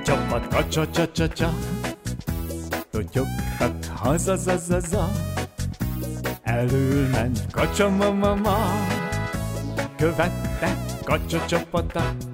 csapat, kacsa-csa-csa-csa, totyogtak haza-za-za-za. Elől ment kacsa-ma-ma-ma, követte kacsa csapata,